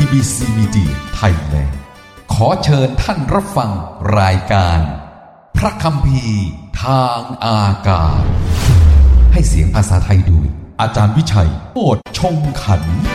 BBC Media Thailand ขอเชิญท่านรับฟังรายการพระคัมภีร์ทางอากาศให้เสียงภาษาไทยโดยอาจารย์วิชัยโอษฐ์ชงขันธ์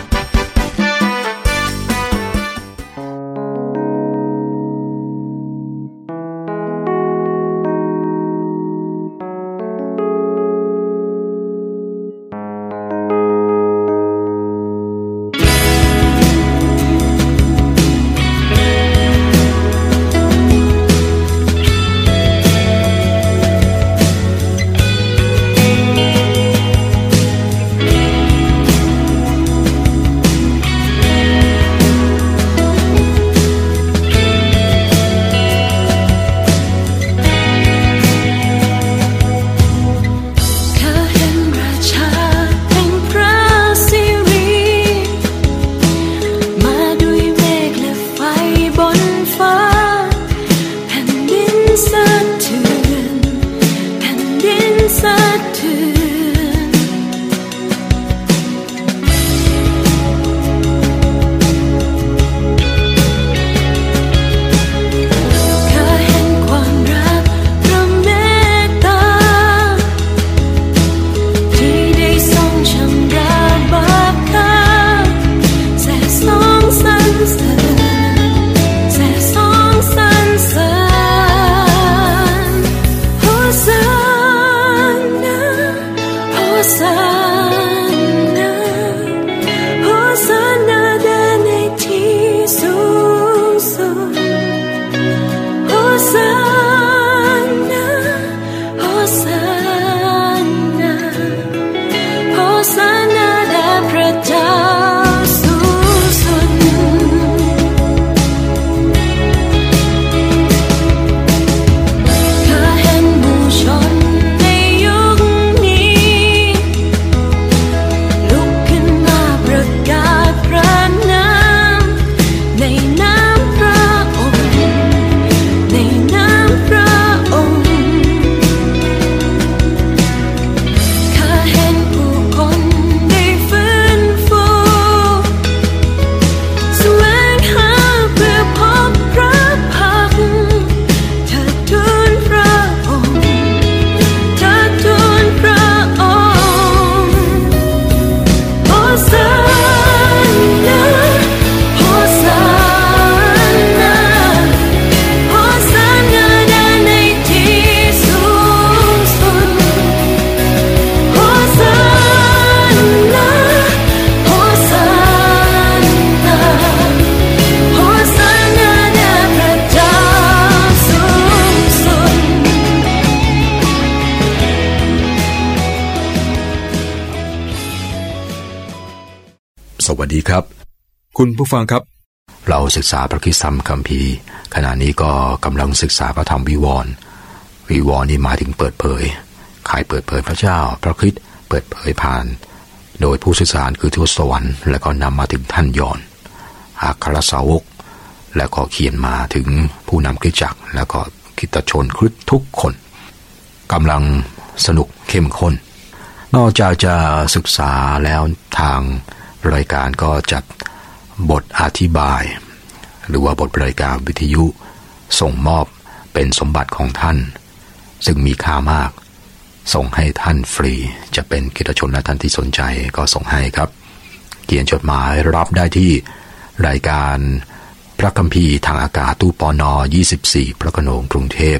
สวัสดีครับคุณผู้ฟังครับเราศึกษาพระคริสตธรรมคัมภีร์ขณะนี้ก็กำลังศึกษาพระธรรมวิวรณ์นี่หมายถึงเปิดเผยใครเปิดเผยพระเจ้าพระคริสต์เปิดเผยผ่านโดยผู้สื่อสารคือทูตสวรรค์และก็นำมาถึงท่านยอห์นอัครสาวกและก็เขียนมาถึงผู้นำคริสตจักรแล้วก็คริสตชนคริสต์ทุกคนกำลังสนุกเข้มข้นนอกจากจะศึกษาแล้วทางรายการก็จัดบทอธิบายหรือว่าบทรายการวิทยุส่งมอบเป็นสมบัติของท่านซึ่งมีค่ามากส่งให้ท่านฟรีจะเป็นคริสตชนและท่านที่สนใจก็ส่งให้ครับเขียนจดหมายรับได้ที่รายการพระคัมภีร์ทางอากาศตู้ปน24พระโขนงกรุงเทพ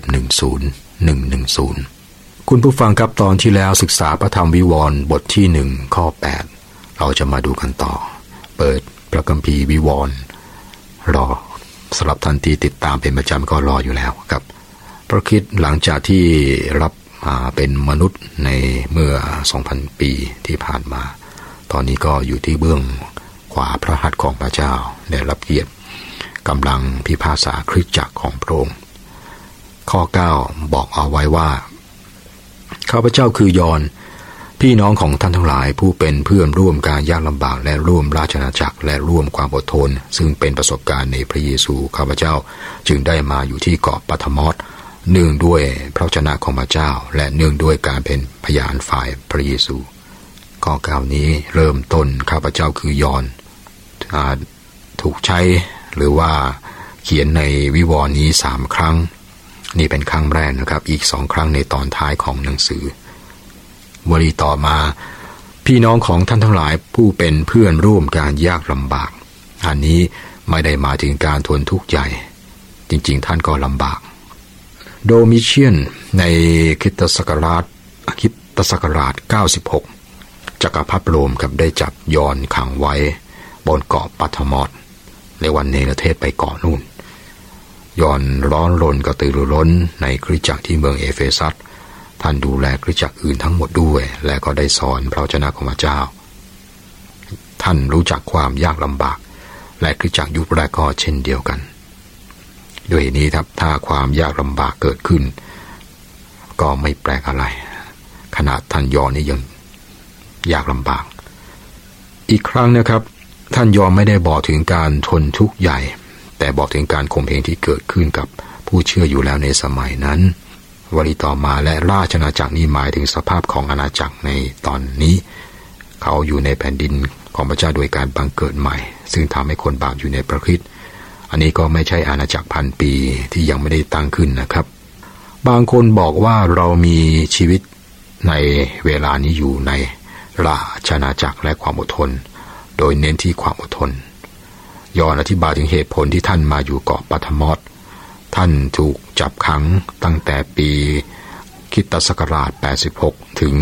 10110คุณผู้ฟังครับตอนที่แล้วศึกษาพระธรรมวิวรณ์บทที่1ข้อ8เราจะมาดูกันต่อเปิดพระคัมภีร์วิวรณ์รอสำหรับท่านที่ติดตามเป็นประจำก็รออยู่แล้วครับพระคริสต์หลังจากที่รับเป็นมนุษย์ในเมื่อ 2,000 ปีที่ผ่านมาตอนนี้ก็อยู่ที่เบื้องขวาพระหัตถ์ของพระเจ้าได้รับเกียรติกำลังพิพากษาคริสตจักรของพระองค์ข้อ9บอกเอาไว้ว่าข้าพเจ้าคือยอห์นพี่น้องของท่านทั้งหลายผู้เป็นเพื่อนร่วมการยากลำบากและร่วมราชอาณาจักรและร่วมความอดทนซึ่งเป็นประสบการณ์ในพระเยซูข้าพเจ้าจึงได้มาอยู่ที่เกาะปัทมอสเนื่องด้วยพระวจนะของพระเจ้าและเนื่องด้วยการเป็นพยานฝ่ายพระเยซูข้อ9นี้เริ่มต้นข้าพเจ้าคือยอห์นถถูกใช้หรือว่าเขียนในวิวรณ์นี้3ครั้งนี่เป็นครั้งแรกนะครับอีก2ครั้งในตอนท้ายของหนังสือวลีต่อมาพี่น้องของท่านทั้งหลายผู้เป็นเพื่อนร่วมการยากลำบากอันนี้ไม่ได้หมายถึงการทนทุกข์ใหญ่จริงๆท่านก็ลำบากโดมิเชียนในคริสตศักราช96จักรพรรดิโรมครับได้จับยอห์นขังไว้บนเกาะปัทมอสในวันเนรเทศไปเกาะนู่นยอห์นร้อนรนกระตือรือร้นในคริสตจักรที่เมืองเอเฟซัสท่านดูแลคริสตจักรอื่นทั้งหมดด้วยและก็ได้สอนพระวจนะของพระเจ้าท่านรู้จักความยากลำบากและคริสตจักรยุคแรกก็เช่นเดียวกันด้วยนี้ครับถ้าความยากลำบากเกิดขึ้นก็ไม่แปลกอะไรขนาดท่านยอห์นนี่ยังยากลำบากอีกครั้งนะครับท่านยอห์นไม่ได้บอกถึงการทนทุกข์ใหญ่แต่บอกถึงการข่มเหงที่เกิดขึ้นกับผู้เชื่ออยู่แล้วในสมัยนั้นวลีต่อมาและราชอาณาจักรนี้หมายถึงสภาพของอาณาจักรในตอนนี้เขาอยู่ในแผ่นดินของพระเจ้าโดยการบังเกิดใหม่ซึ่งทำให้คนบาปอยู่ในพระคริสต์อันนี้ก็ไม่ใช่อาณาจักรพันปีที่ยังไม่ได้ตั้งขึ้นนะครับบางคนบอกว่าเรามีชีวิตในเวลานี้อยู่ในราชอาณาจักรและความอดทนโดยเน้นที่ความอดทนยอห์นอธิบายถึงเหตุผลที่ท่านมาอยู่เกาะปัทมอสท่านถูกจับขังตั้งแต่ปีคริสตศักราช86ถึง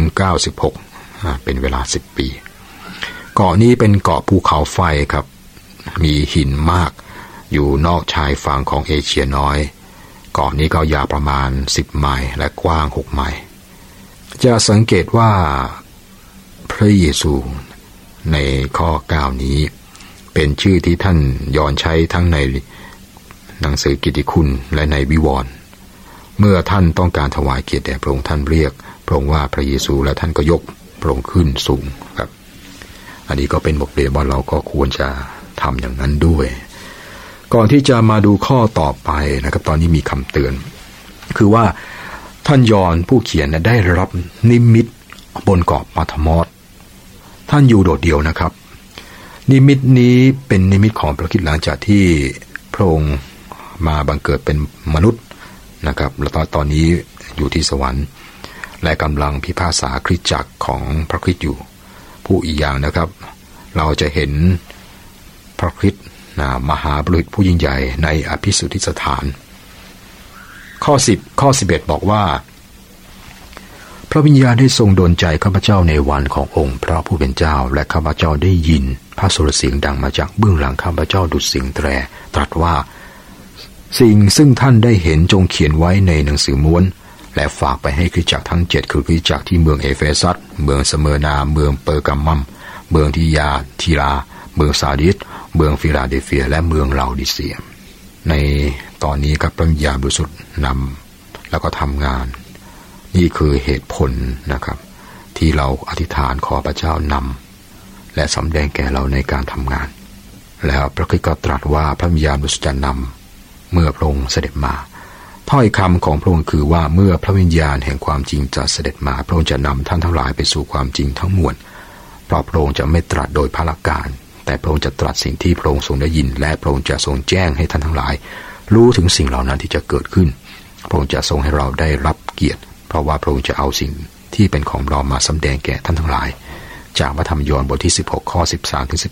96เป็นเวลา10ปีเกาะนี้เป็นเกาะภูเขาไฟครับมีหินมากอยู่นอกชายฝั่งของเอเชียน้อยเกาะนี้ก็ยาวประมาณ10ไมล์และกว้าง6ไมล์จะสังเกตว่าพระเยซูในข้อ9นี้เป็นชื่อที่ท่านยอห์นใช้ทั้งในหนังสือกิตติคุณและในวิวรณ์เมื่อท่านต้องการถวายเกียรติแด่พระองค์ท่านเรียกพระองค์ว่าพระเยซูและท่านก็ยกพระองค์ขึ้นสูงครับอันนี้ก็เป็นบทเรียนว่าเราก็ควรจะทำอย่างนั้นด้วยก่อนที่จะมาดูข้อต่อไปนะครับตอนนี้มีคำเตือนคือว่าท่านยอห์นผู้เขียนได้รับนิมิตบนเกาะปัทมอสท่านอยู่โดดเดี่ยวนะครับนิมิตนี้เป็นนิมิตของพระคริสต์หลังจากที่พระองค์มาบังเกิดเป็นมนุษย์นะครับแล้วตอนนี้อยู่ที่สวรรค์และกำลังพิพากษาคริสตจักรของพระคริสต์อยู่ผู้อีกอย่างนะครับเราจะเห็นพระคริสต์มหาบุรุษผู้ยิ่งใหญ่ในอภิสุทธิสถานข้อ10ข้อ11บอกว่าพระวิญญาณได้ทรงดลใจข้าพเจ้าในวันขององค์พระผู้เป็นเจ้าและข้าพเจ้าได้ยินพระสุรเสียงดังมาจากเบื้องหลังข้าพเจ้าดุจเสียงแตรตรัสว่าสิ่งซึ่งท่านได้เห็นจงเขียนไว้ในหนังสือม้วนและฝากไปให้คริสตจักรทั้ง7คือคริสตจักรที่เมืองเอเฟซัสเมืองสเมอร์นาเมืองเปอร์กัมมัมเมืองทิยาทีราเมืองซาดิสเมืองฟิลาเดลเฟียและเมืองลาโอดิเซียในตอนนี้ครับพระวิญญาณบริสุทธิ์นำแล้วก็ทำงานนี่คือเหตุผลนะครับที่เราอธิษฐานขอพระเจ้านำและสำแดงแก่เราในการทำงานแล้วพระคริสต์ก็ตรัสว่าพระวิญญาณบริสุทธิ์จะนำเมื่อพระองค์เสด็จมาถ้อยคำของพระองค์คือว่าเมื่อพระวิญญาณแห่งความจริงจะเสด็จมาพระองค์จะนำท่านทั้งหลายไปสู่ความจริงทั้งมวลเพราะพระองค์จะไม่ตรัสโดยพละการแต่พระองค์จะตรัสสิ่งที่พระองค์ทรงได้ยินและพระองค์จะทรงแจ้งให้ท่านทั้งหลายรู้ถึงสิ่งเหล่านั้นที่จะเกิดขึ้นพระองค์จะทรงให้เราได้รับเกียรติเพราะว่าพระองค์จะเอาสิ่งที่เป็นของเรามาสำแดงแก่ท่านทั้งหลายจากพระธรรมยอห์นบทที่16ข้อ13ถึง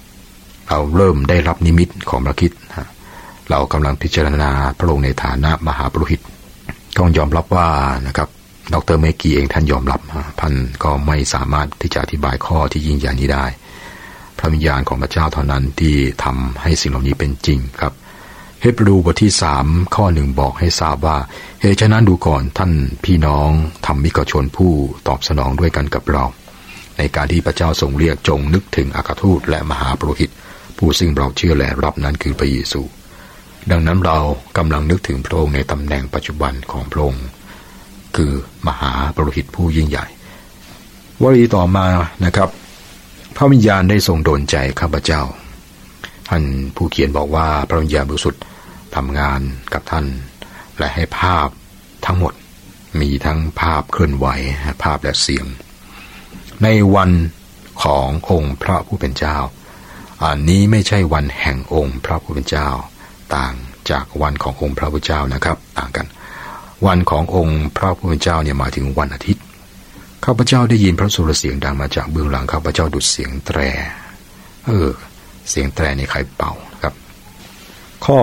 14เราเริ่มได้รับนิมิตของพระคริสต์เรากำลังพิจารณาพระองค์ในฐานะมหาปุโรหิตต้องยอมรับว่านะครับดร.เมกีเองท่านยอมรับท่านก็ไม่สามารถที่จะอธิบายข้อที่ยิ่งใหญ่นี้ได้พระวิญญาณของพระเจ้าเท่านั้นที่ทำให้สิ่งเหล่านี้เป็นจริงครับเฮบรูบทที่3ข้อ1บอกให้ทราบว่าเหตุฉะนั้นดูก่อนท่านพี่น้องธรรมิกชนผู้ตอบสนองด้วยกันกับเราในการที่พระเจ้าทรงเรียกจงนึกถึงอัครทูตและมหาปุโรหิตผู้ซึ่งเราเชื่อและรับนั้นคือพระเยซูดังนั้นเรากำลังนึกถึงพระองค์ในตำแหน่งปัจจุบันของพระองค์คือมหาปุโรหิตผู้ยิ่งใหญ่วลีต่อมานะครับพระวิญญาณได้ทรงดลใจข้าพเจ้าท่านผู้เขียนบอกว่าพระวิญญาณบริสุทธิ์ทำงานกับท่านและให้ภาพทั้งหมดมีทั้งภาพเคลื่อนไหวภาพและเสียงในวันขององค์พระผู้เป็นเจ้าอันนี้ไม่ใช่วันแห่งองค์พระผู้เป็นเจ้าต่างจากวันขององค์พระผู้เป็นเจ้านะครับต่างกันวันขององค์พระผู้เป็นเจ้าเนี่ยหมายถึงวันอาทิตย์ข้าพเจ้าได้ยินพระสุรเสียงดังมาจากเบื้องหลังข้าพเจ้าดุจเสียงแตรเสียงแตรนี่ใครเป่าครับข้อ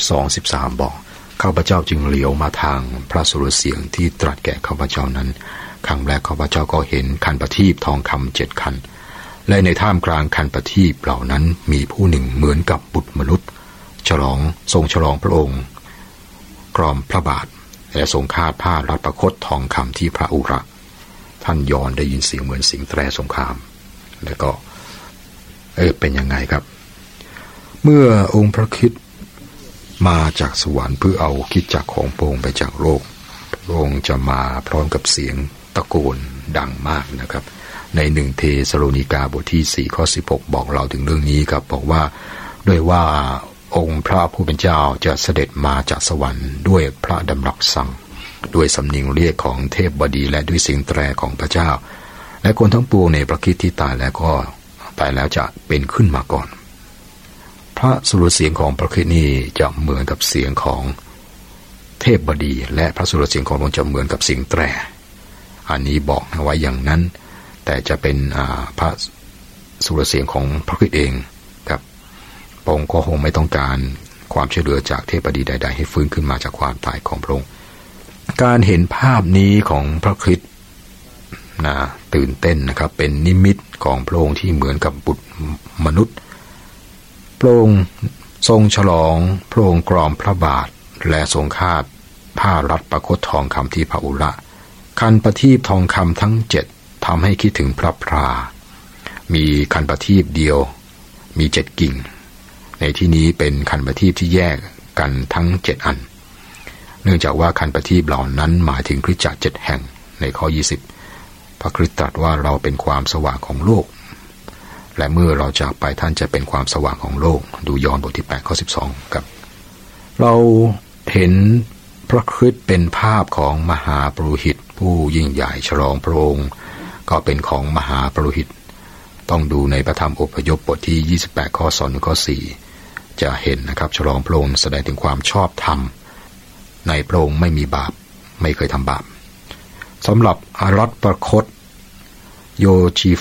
12-13บอกข้าพเจ้าจึงเหลียวมาทางพระสุรเสียงที่ตรัสแก่ข้าพเจ้านั้นครั้งแรกข้าพเจ้าก็เห็นคันประทีปทองคำ7คันและในท่ามกลางคันประทีปเหล่านั้นมีผู้หนึ่งเหมือนกับบุตรมนุษย์ทรงฉลองพระองค์กรอมพระบาทและทรงคาดผ้ารัดประคตทองคำที่พระอุระท่านยอนได้ยินเสียงเหมือนเสียงแตรสงครามแล้วก็เป็นยังไงครับเมื่อองค์พระคริสต์มาจากสวรรค์เพื่อเอาคริสตจักรของพระองค์ไปจากโลกพระองค์จะมาพร้อมกับเสียงตะโกนดังมากนะครับใน1เทสโลนิกาบทที่4ข้อ16บอกเราถึงเรื่องนี้ครับบอกว่าด้วยว่าองค์พระผู้เป็นเจ้าจะเสด็จมาจากสวรรค์ด้วยพระดำรัสสั่งด้วยสำเนียงเรียกของเทพบดีและด้วยเสียงแตรของพระเจ้าและคนทั้งปวงในพระคริสต์ที่ตายแล้วจะเป็นขึ้นมาก่อนพระสุรเสียงของพระคริสต์นี้จะเหมือนกับเสียงของเทพบดีและพระสุรเสียงของพระองค์จะเหมือนกับเสียงแตรอันนี้บอกไว้อย่างนั้นแต่จะเป็นพระสุรเสียงของพระคริสต์เองครับพระองค์ก็คงไม่ต้องการความช่วยเหลือจากเทพบดีใดๆให้ฟื้นขึ้นมาจากความตายของพระองค์การเห็นภาพนี้ของพระคริสต์ตื่นเต้นนะครับเป็นนิมิตของพระองค์ที่เหมือนกับบุตรมนุษย์พระองค์ทรงฉลองพระองค์กรอมพระบาทและทรงคาดผ้ารัดประคตทองคำที่พระอุระคันประทีปทองคำทั้ง7ทำให้คิดถึงพระพรามีคันประทีปเดียวมี7กิ่งในที่นี้เป็นคันประทีปที่แยกกันทั้ง7อันเนื่องจากว่าคันประทีปเหล่านั้นหมายถึงคริสตจักร7แห่งในข้อ20พระคริสต์ตรัสว่าเราเป็นความสว่างของโลกและเมื่อเราจากไปท่านจะเป็นความสว่างของโลกดูยอห์นบทที่8ข้อ12ครับเราเห็นพระคริสต์เป็นภาพของมหาปุโรหิตผู้ยิ่งใหญ่ฉลองพระองค์ก็เป็นของมหาปุโรหิตต้องดูในพระธรรมอพยพบทที่28ข้อ2ถึงข้อ4จะเห็นนะครับฉลองพระองค์แสดงถึงความชอบธรรมในพระองค์ไม่มีบาปไม่เคยทำบาปสำหรับอารัตประคตโย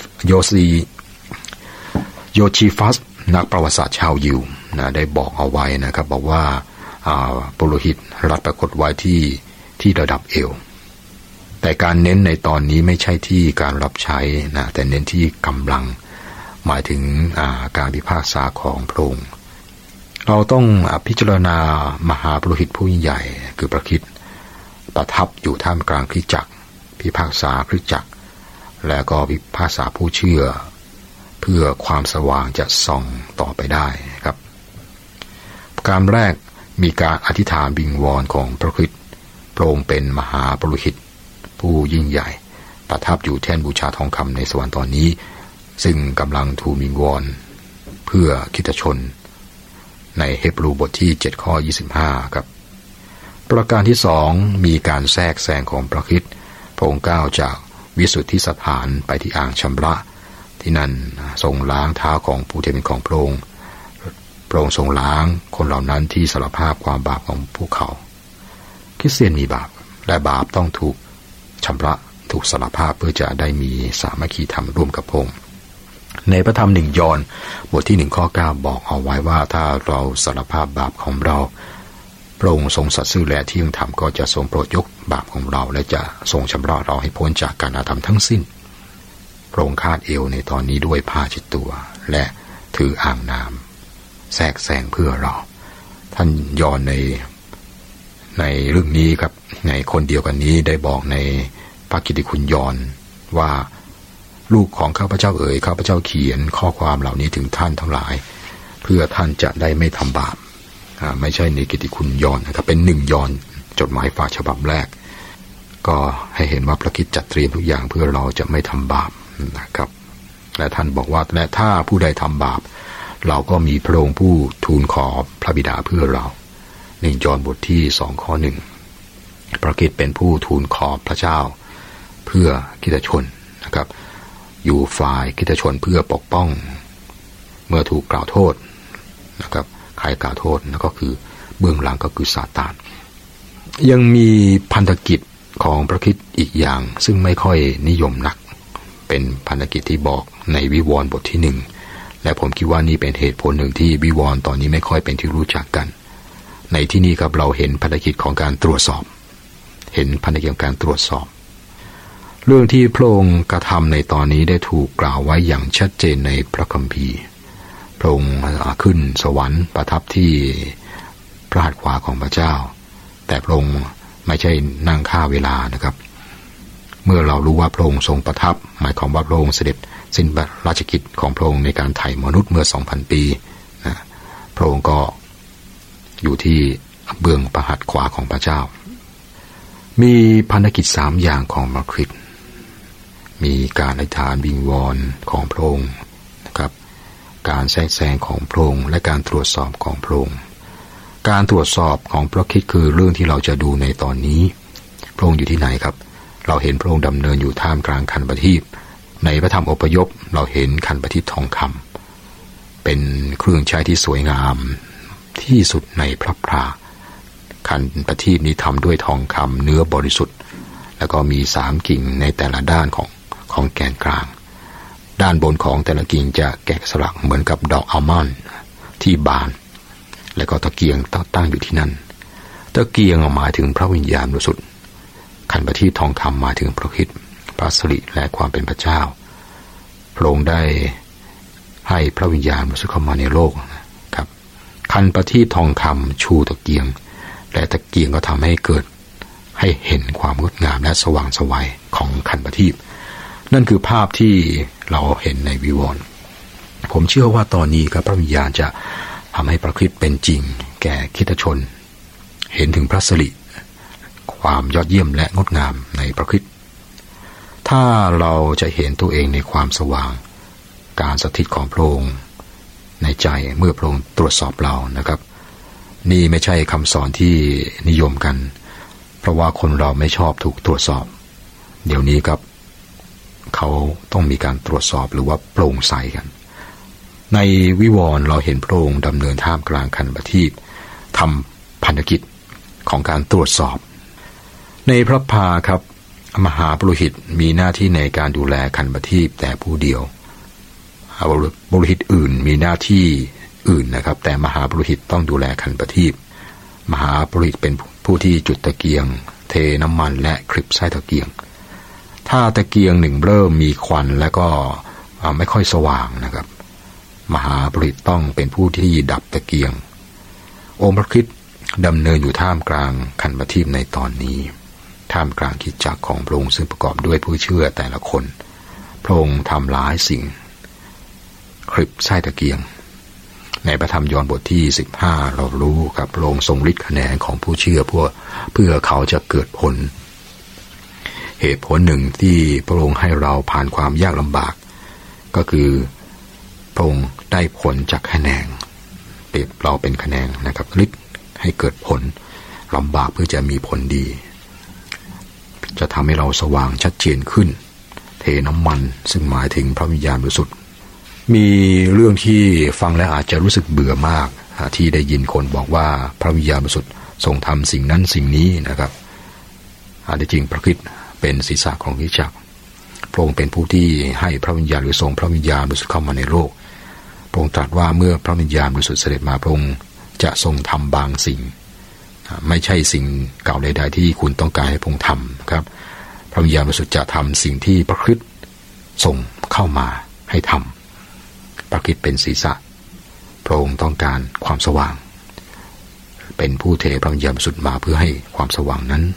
ชีฟัสนักประวัติศาสตร์ชาวยิวได้บอกเอาไว้นะครับบอกว่าปุโรหิตรัดประคตไว้ที่ระดับเอวแต่การเน้นในตอนนี้ไม่ใช่ที่การรับใช้นะแต่เน้นที่กำลังหมายถึงการพิพากษาของพระองค์เราต้องพิจารณามหาปุโรหิตผู้ยิ่งใหญ่คือพระคริสต์ประทับอยู่ท่ามกลางคริสตจักรพิพากษาคริสตจักรและก็พิพากษาผู้เชื่อเพื่อความสว่างจะส่องต่อไปได้ครับการแรกมีการอธิษฐานวิงวอนของพระคริสต์พระองค์เป็นมหาปุโรหิตผู้ยิ่งใหญ่ประทับอยู่แท่นบูชาทองคำในสวรรค์ตอนนี้ซึ่งกำลังทูลวิงวอนเพื่อคริสตชนในเฮบรูบทที่7ข้อ25ครับประการที่2มีการแทรกแซงของพระคริสต์พระองค์ก้าวจากวิสุทธิสถานไปที่อ่างชำระที่นั่นทรงล้างเท้าของผู้ที่เป็นของพระองค์ทรงล้างคนเหล่านั้นที่สารภาพความบาปของพวกเขาคริสเตียนมีบาปและบาปต้องถูกชำระถูกสารภาพเพื่อจะได้มีสามัคคีธรรมร่วมกับพระองค์ในพระธรรม1 ยอห์นบทที่1ข้อ9บอกเอาไว้ว่าถ้าเราสารภาพบาปของเราพระองค์ทรงสัตย์ซื่อและเที่ยงธรรมก็จะทรงโปรดยกบาปของเราและจะทรงชำระเราให้พ้นจากการอาธรรมทั้งสิ้นพระองค์คาดเอวในตอนนี้ด้วยผ้าเช็ดตัวและถืออ่างน้ำแทรกแซงเพื่อเราท่านยอห์นในเรื่องนี้ครับในคนเดียวกันนี้ได้บอกในพระกิตติคุณยอห์นว่าลูกของข้าพเจ้าข้าพเจ้าเขียนข้อความเหล่านี้ถึงท่านทั้งหลายเพื่อท่านจะได้ไม่ทำบาปไม่ใช่ในกิตติคุณยอห์นนะครับเป็น1 ยอห์นจดหมายฝากฉบับแรกก็ให้เห็นว่าพระคริสต์จัดเตรียมทุกอย่างเพื่อเราจะไม่ทำบาปนะครับและท่านบอกว่าและถ้าผู้ใดทำบาปเราก็มีพระองค์ผู้ทูลขอพระบิดาเพื่อเรา1 ยอห์นบทที่2ข้อ1พระคริสต์เป็นผู้ทูลขอพระเจ้าเพื่อคริสตชนนะครับอยู่ฝ่ายคริสตชนเพื่อปกป้องเมื่อถูกกล่าวโทษนะครับใครกล่าวโทษนั่นก็คือเบื้องหลังก็คือซาตานยังมีพันธกิจของพระคริสต์อีกอย่างซึ่งไม่ค่อยนิยมนักเป็นพันธกิจที่บอกในวิวรณ์บทที่1และผมคิดว่านี่เป็นเหตุผลหนึ่งที่วิวรณ์ตอนนี้ไม่ค่อยเป็นที่รู้จักกันในที่นี้ครับเราเห็นพันธกิจของการตรวจสอบเห็นพันธกิจของการตรวจสอบเรื่องที่พระองค์กระทำในตอนนี้ได้ถูกกล่าวไว้อย่างชัดเจนในพระคัมภีร์พระองค์ขึ้นสวรรค์ประทับที่พระหัตถ์ขวาของพระเจ้าแต่พระองค์ไม่ใช่นั่งฆ่าเวลานะครับเมื่อเรารู้ว่าพระองค์ทรงประทับหมายความว่าพระองค์เสด็จสิ้นราชกิจของพระองค์ในการไถ่มนุษย์เมื่อ 2,000 ปีนะพระองค์ก็อยู่ที่เบื้องพระหัตถ์ขวาของพระเจ้ามีพันธกิจ3อย่างของพระคริสต์มีการอธิษฐานวิงวอนของพระองค์นะครับการแทรกแซงของพระองค์และการตรวจสอบของพระองค์การตรวจสอบของพระคริสต์คือเรื่องที่เราจะดูในตอนนี้พระองค์อยู่ที่ไหนครับเราเห็นพระองค์ดำเนินอยู่ท่ามกลางคันประทีปในพระธรรมอพยพเราเห็นคันประทีปทองคำเป็นเครื่องใช้ที่สวยงามที่สุดในพระพราคันประทีปนี้ทำด้วยทองคำเนื้อบริสุทธิ์แล้วก็มี3กิ่งในแต่ละด้านของแกนกลางด้านบนของแต่ละกิ่งจะแกะสลักเหมือนกับดอกอัลมอนด์ที่บานแล้วก็ตะเกียงตั้งอยู่ที่นั่นตะเกียงหมายถึงพระวิญญาณบริสุทธิ์คันประทีปทองคำหมายถึงพระคริสต์พระสิริและความเป็นพระเจ้าพระองค์ได้ให้พระวิญญาณบริสุทธิ์เข้ามาในโลกครับคันประทีปทองคำชูตะเกียงและตะเกียงก็ทำให้เกิดให้เห็นความงดงามและสว่างไสวของคันประทีปนั่นคือภาพที่เราเห็นในวิวรณ์ผมเชื่อว่าตอนนี้ครับพระวิญญาณจะทำให้พระคริสต์เป็นจริงแก่คริสตชนเห็นถึงพระสิริความยอดเยี่ยมและงดงามในพระคริสต์ถ้าเราจะเห็นตัวเองในความสว่างการสถิตของพระองค์ในใจเมื่อพระองค์ตรวจสอบเรานะครับนี่ไม่ใช่คำสอนที่นิยมกันเพราะว่าคนเราไม่ชอบถูกตรวจสอบเดี๋ยวนี้ครับเขาต้องมีการตรวจสอบหรือว่าโปร่งใสกันในวิวรณ์เราเห็นพระองค์ดำเนินท่ามกลางคันประทีปทำพันธกิจของการตรวจสอบในพระพาครับมหาปุโรหิตมีหน้าที่ในการดูแลคันประทีปแต่ผู้เดียวปุโรหิตอื่นมีหน้าที่อื่นนะครับแต่มหาปุโรหิตต้องดูแลคันประทีปมหาปุโรหิตเป็นผู้ที่จุดตะเกียงเทน้ำมันและคลิปไส้ตะเกียงถ้าตะเกียงหนึ่งเริ่มมีควันแล้วก็ไม่ค่อยสว่างนะครับมหาปุโรหิตต้องเป็นผู้ที่ดับตะเกียงองค์พระคริสต์ดำเนินอยู่ท่ามกลางคันประทีปในตอนนี้ท่ามกลางคริสตจักรของพระองค์ซึ่งประกอบด้วยผู้เชื่อแต่ละคนพระองค์ทำหลายสิ่งคลิปไส้ตะเกียงในพระธรรมยอห์นบทที่15เรารู้ครับพระองค์ทรงฤทธิ์แขนงของผู้เชื่อเพื่อเขาจะเกิดผลเหตุผลหนึ่งที่พระองค์ให้เราผ่านความยากลำบากก็คือพระองค์ได้ผลจากแขนงเปรียบเราเป็นแขนงนะครับฤทธิ์ให้เกิดผลลำบากเพื่อจะมีผลดีจะทำให้เราสว่างชัดเจนขึ้นเทน้ำมันซึ่งหมายถึงพระวิญญาณบริสุทธิ์มีเรื่องที่ฟังแล้วอาจจะรู้สึกเบื่อมากที่ได้ยินคนบอกว่าพระวิญญาณบริสุทธิ์ทรงทำสิ่งนั้นสิ่งนี้นะครับที่จริงพระคริสต์เป็นศีรษะของคริสตจักรพระองค์เป็นผู้ที่ให้พระวิญญาณหรือทรงพระวิญญาณบริสุทธิ์เข้ามาในโลกพระองค์ตรัสว่าเมื่อพระวิญญาณบริสุทธิ์เสด็จมาพระองค์จะทรงทำบางสิ่งไม่ใช่สิ่งเก่าใดๆที่คุณต้องการให้พระองค์ทำครับพระวิญญาณบริสุทธิ์จะทำสิ่งที่พระคริสต์ส่งเข้ามาให้ทำพระคริสต์เป็นศีรษะพระองค์ต้องการความสว่างเป็นผู้เทพระวิญญาณบริสุทธิ์มาเพื่อให้ความสว่างนั้น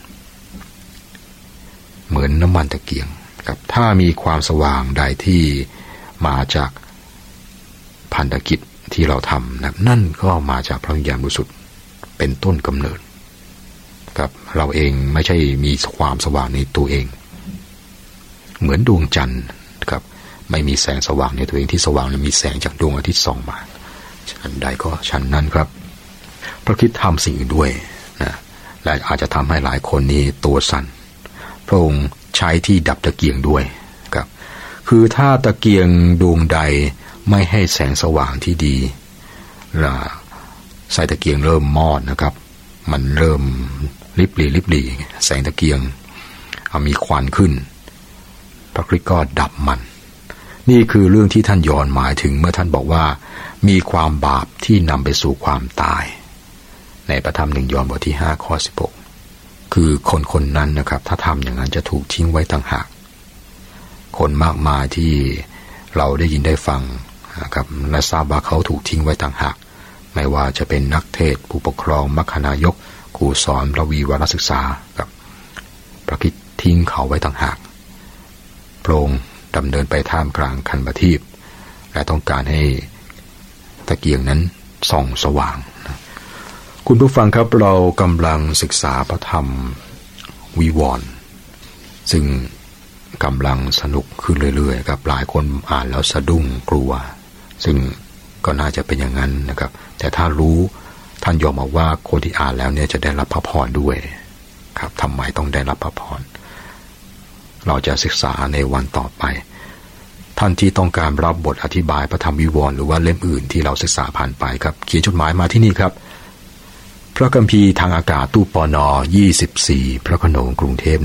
เหมือนน้ำมันตะเกียงครับถ้ามีความสว่างใดที่มาจากพันธกิจที่เราทำนั่นก็มาจากพระวิญญาณบริสุทธิ์เป็นต้นกำเนิดครับเราเองไม่ใช่มีความสว่างในตัวเองเหมือนดวงจันทร์ครับไม่มีแสงสว่างในตัวเองที่สว่างและมีแสงจากดวงอาทิตย์ส่องมาชั้นใดก็ชั้นนั้นครับพระคริสต์ทำสิ่งอื่นด้วยนะและอาจจะทำให้หลายคนนี้ตัวสั่นพระองค์ใช้ที่ดับตะเกียงด้วยครับคือถ้าตะเกียงดวงใดไม่ให้แสงสว่างที่ดีไฟตะเกียงเริ่มมอดนะครับมันเริ่มริบหรี่แสงตะเกียงมีควันขึ้นพระคริสต์ก็ดับมันนี่คือเรื่องที่ท่านยอห์นหมายถึงเมื่อท่านบอกว่ามีความบาปที่นำไปสู่ความตายในพระธรรม1 ยอห์นบทที่5ข้อ16คือคนนั้นนะครับถ้าทำอย่างนั้นจะถูกทิ้งไว้ต่างหากคนมากมายที่เราได้ยินได้ฟังนะครับและทราบว่าเขาถูกทิ้งไว้ต่างหากไม่ว่าจะเป็นนักเทศน์ผู้ปกครองมัคคณายกครูสอนระวีวารศึกษากับพระคริสต์ทิ้งเขาไว้ต่างหากพระองค์ดำเนินไปท่ามกลางคันบทีปและต้องการให้ตะเกียงนั้นส่องสว่างคุณผู้ฟังครับเรากำลังศึกษาพระธรรมวิวรณ์ซึ่งกำลังสนุกขึ้นเรื่อยๆครับหลายคนอ่านแล้วสะดุ้งกลัวซึ่งก็น่าจะเป็นอย่างนั้นนะครับแต่ถ้ารู้ท่านยอมบอกว่าคนที่อ่านแล้วเนี่ยจะได้รับพระพรด้วยครับทำไมต้องได้รับพระพรเราจะศึกษาในวันต่อไปท่านที่ต้องการรับบทอธิบายพระธรรมวิวรณ์หรือว่าเล่มอื่นที่เราศึกษาผ่านไปครับเขียนจดหมายมาที่นี่ครับพระคัมภีร์ทางอากาศตู้ปน24พระโขนงกรุงเทพ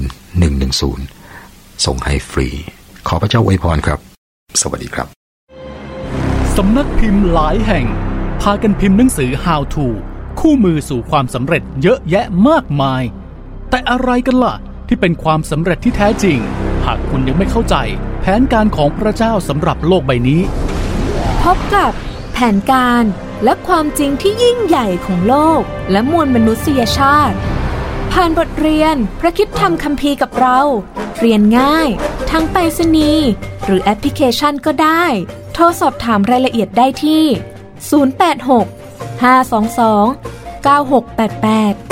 10110ส่งให้ฟรีขอพระเจ้าอวยพรครับสวัสดีครับสำนักพิมพ์หลายแห่งพากันพิมพ์หนังสือ How to คู่มือสู่ความสำเร็จเยอะแยะมากมายแต่อะไรกันล่ะที่เป็นความสำเร็จที่แท้จริงหากคุณยังไม่เข้าใจแผนการของพระเจ้าสำหรับโลกใบนี้พบกับแผนการและความจริงที่ยิ่งใหญ่ของโลกและมวลมนุษยชาติผ่านบทเรียนพระคริสตธรรมคัมภีร์กับเราเรียนง่ายทั้งไปรษณีย์หรือแอปพลิเคชันก็ได้โทรสอบถามรายละเอียดได้ที่086 522 9688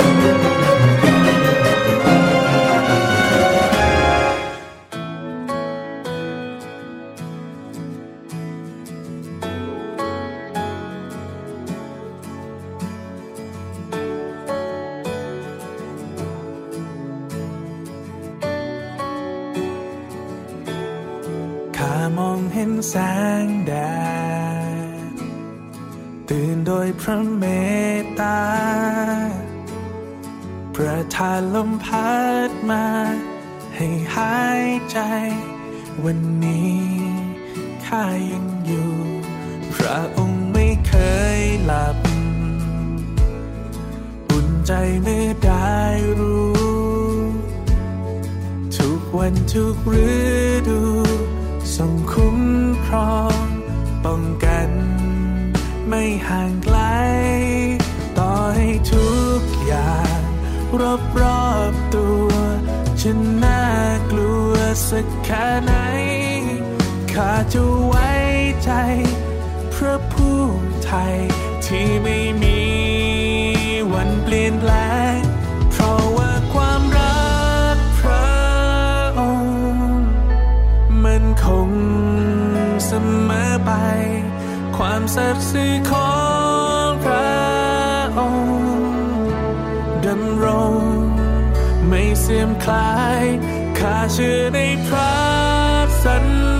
มองเห็นแสงแดดตื่นโดยพระเมตตาประทานลมพัดมาให้หายใจวันนี้ข้ายังอยู่พระองค์ไม่เคยหลับอุ่นใจเมื่อได้รู้ทุกวันทุกฤดูทรงคุ้มครองป้องกันไม่ห่างไกลต่อให้ทุกอย่างรอบๆตัวจะน่ากลัวสักแค่ไหนข้าจะไว้ใจพระผู้ไทยที่ไม่มีวันเปลี่ยนแปลงเพราะว่าความรักพระองค์มันคงเสมอไปความสัตย์ซื่อของพระองค์ดำรงไม่เสื่อมคลายข้าเชื่อในพระสัญ